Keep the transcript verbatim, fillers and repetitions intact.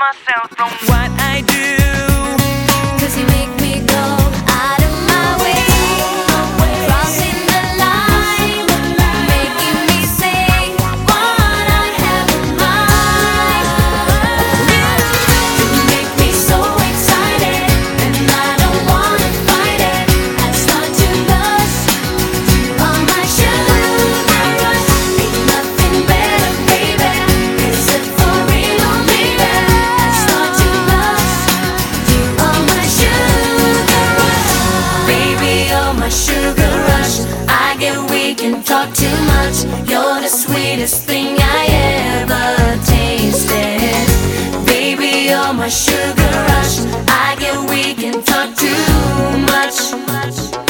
myself from what I do. Cause you make me go out of my way, crossing the line, making me say what I have in mind. You make me so excited, and I don't wanna fight it. I start to blush, you are my sugar rush. Ain't nothing better, baby. Is it for real, baby? I start to blush, you are my sugar rush. Baby, you're my sugar rush. I get weak and talk too much. You're the sweetest thing I ever tasted. Baby, you're my sugar rush. I get weak and talk too much.